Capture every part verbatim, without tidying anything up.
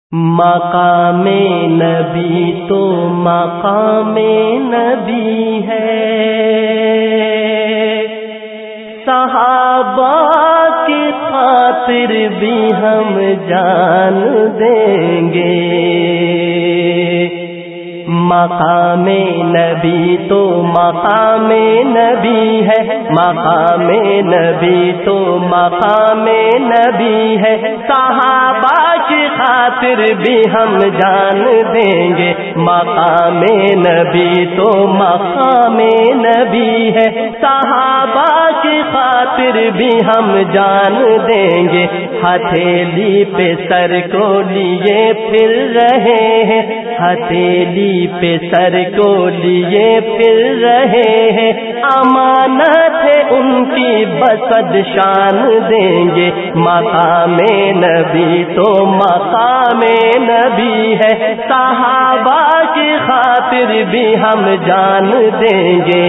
مقام نبی تو مقام نبی ہے، صحابہ کی خاطر بھی ہم جان دیں گے۔ مقام نبی تو مقام نبی ہے، مقام نبی تو مقام نبی ہے، صحابہ کی خاطر بھی ہم جان دیں گے۔ مقام نبی تو مقام نبی ہے، صحابہ کی خاطر بھی ہم جان دیں گے۔ ہتھیلی پہ سر کو لیے پھر رہے ہیں، ہتھیلی پہ سر کو لیے پھر رہے ہیں، امانت ہے ان کی بسد شان دیں گے۔ مقام نبی تو مقام نبی ہے، صحابہ کی خاطر بھی ہم جان دیں گے۔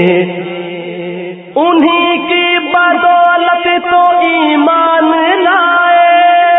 انہی کی بدولت تو ایمان لائے،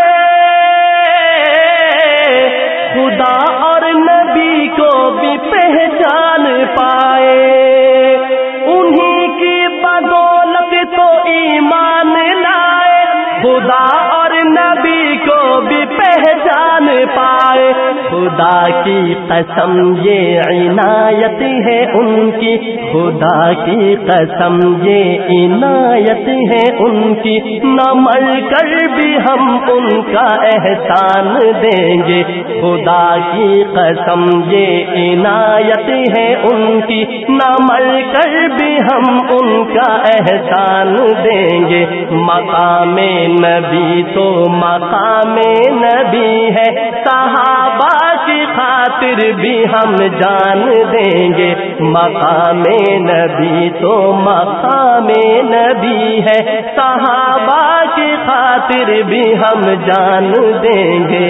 خدا اور نبی کو بھی پہچان پائے۔ انہی کی بدولت تو ایمان لائے، خدا اور نبی کو بھی پہچان پائے۔ خدا کی قسم یہ عنایت ہے ان کی، خدا کی قسم یہ عنایت ہے ان کی، نہ مر کر بھی ہم ان کا احسان دیں گے۔ خدا کی قسم یہ عنایت ہے ان کی، نہ مر کر بھی ہم ان کا احسان دیں گے۔ مقام نبی تو مقام نبی ہے، صحابہ کی خاطر بھی ہم جان دیں گے۔ مقام نبی تو مقام نبی ہے، صحابہ کی خاطر بھی ہم جان دیں گے۔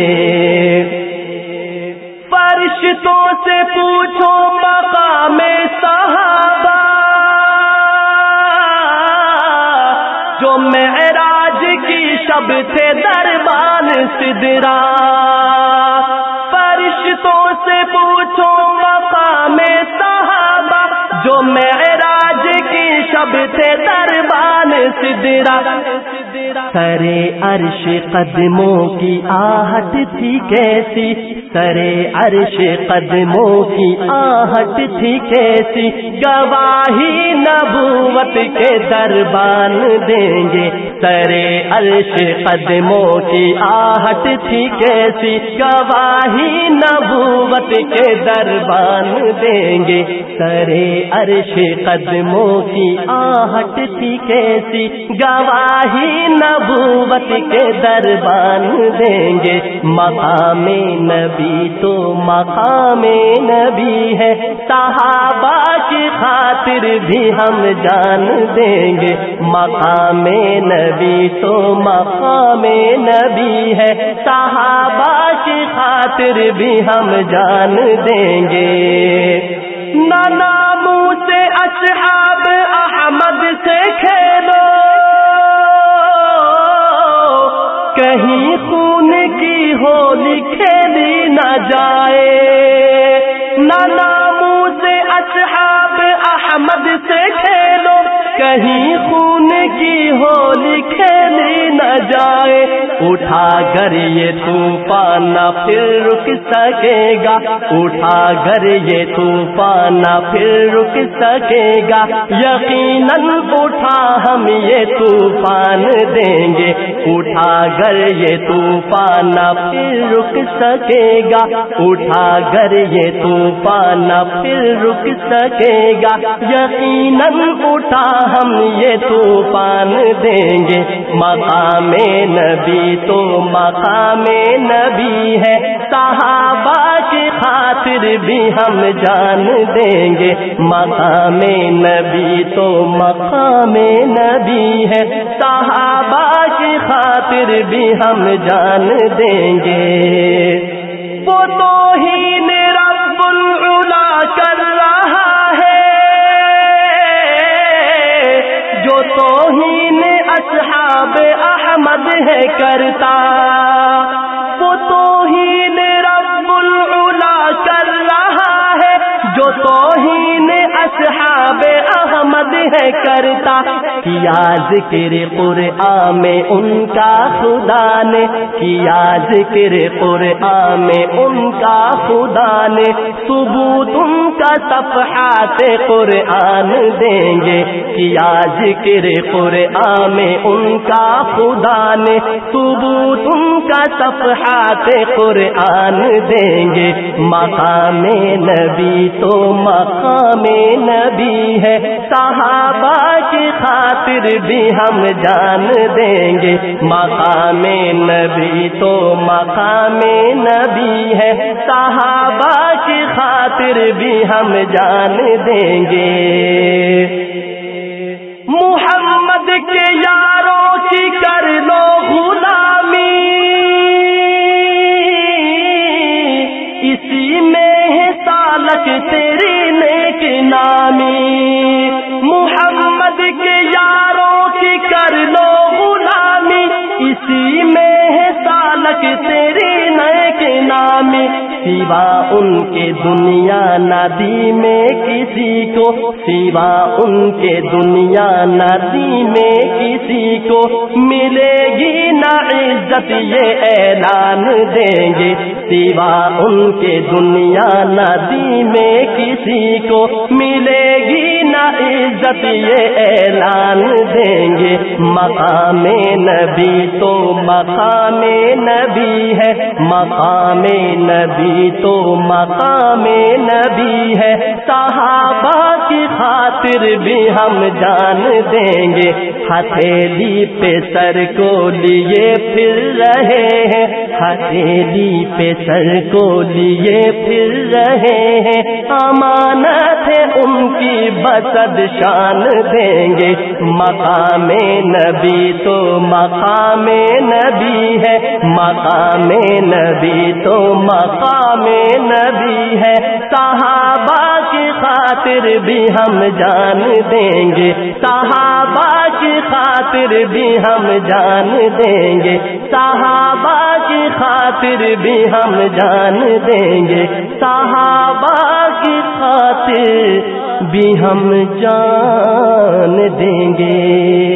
فرشتوں سے پوچھو مقام صحابہ، جو معراج کی شب تھے دربان سدرا۔ فرشتوں سے پوچھو مقام صحابہ، جو معراج کی شب تھے دربان سدرا۔ سرے عرش قدموں کی آہٹ تھی کیسی، سرے عرش قدموں کی آہٹ تھی کیسی، گواہی نبوت کے دربان دیں گے۔ سرے عرش قدموں کی آہٹ تھی کیسی، گواہی نبوت کے دربان دیں گے۔ سرے عرش قدموں کی آہٹ تھی کیسی، گواہی نبوت کے دربان دیں گے۔ مقام نبی تو مقام نبی ہے، صحابہ کی خاطر بھی ہم جان دیں گے۔ مقام نبی تو مقام نبی ہے، صحابہ کی خاطر بھی ہم جان دیں گے۔ نہ ناموس اصحاب احمد سے کھیلو، کہیں خون کی ہولی کھیلی نہ جائے۔ نہ ناموس اصحاب احمد سے کھیلو، کہیں خون کی ہولی کھیلی نہ جائے۔ اٹھا گر یہ طوفان نہ پھر رک سکے گا، اٹھا گر یہ طوفان نہ پھر رک سکے گا، یقیناً اٹھا ہم یہ طوفان دیں گے۔ اٹھا گر یہ طوفان نہ پھر رک سکے گا، اٹھا گر یہ طوفان نہ پھر رک سکے گا، یقیناً اٹھا ہم یہ طوفان دیں گے۔ مقام نبی تو مقام نبی ہے، صحابہ کی خاطر بھی ہم جان دیں گے۔ مقام نبی تو مقام نبی ہے، صحابہ کی خاطر بھی ہم جان دیں گے۔ وہ توہین رب العلا کر رہا ہے، جو توہین اصحاب احمد ہے کرتا۔ وہ توہین رب العلا کر رہا ہے، جو توہین اصحاب احمد ہے کرتا، کیا ذکر قرآن میں ان کا خدا نے، کیا ذکر قرآن میں ان کا خدا نے، ثبوت ان کا صفحات قرآن دیں گے، کیا ذکر قرآن میں ان کا خدا نے، ثبوت ان کا صفحات قرآن دیں گے۔ مقام نبی تو مقام نبی ہے، صحابہ کی خاطر بھی ہم جان دیں گے۔ مقام نبی تو مقام نبی ہے، صحابہ کی خاطر بھی ہم جان دیں گے۔ محمد کے یاروں کی کر لو غلامی، اسی میں ہے سالک تیری نیک نامی۔ محمد کے یاروں کی کر لو غلامی، اسی میں ہے سالک تیری نیک نامی۔ سوا ان کے دنیا نہ دی میں کسی کو، سوا ان کے دنیا نہ دی میں کسی کو، ملے گی نہ عزت یہ اعلان دیں گے۔ سوا ان کے دنیا نہ دی میں کسی کو، ملے گی نہ عزت یہ اعلان دیں گے۔ مقام نبی تو مقام نبی ہے، مقام نبی تو مقام نبی ہے، صحابہ کی خاطر بھی ہم جان دیں گے۔ ہتھیلی پہ سر کو لیے پھر رہے ہیں، ہتھیلی پہ سر کو لیے پھر رہے ہیں، امانت ہے ان کی بسد شان دیں گے۔ مقام نبی تو مقام نبی ہے، مقام نبی تو مقام نبی ہے، صحابہ کی خاطر بھی ہم جان دیں گے، صحابہ کی خاطر بھی ہم جان دیں گے، صحابہ کی خاطر بھی ہم جان دیں گے، صحابہ کی خاطر بھی ہم جان دیں گے۔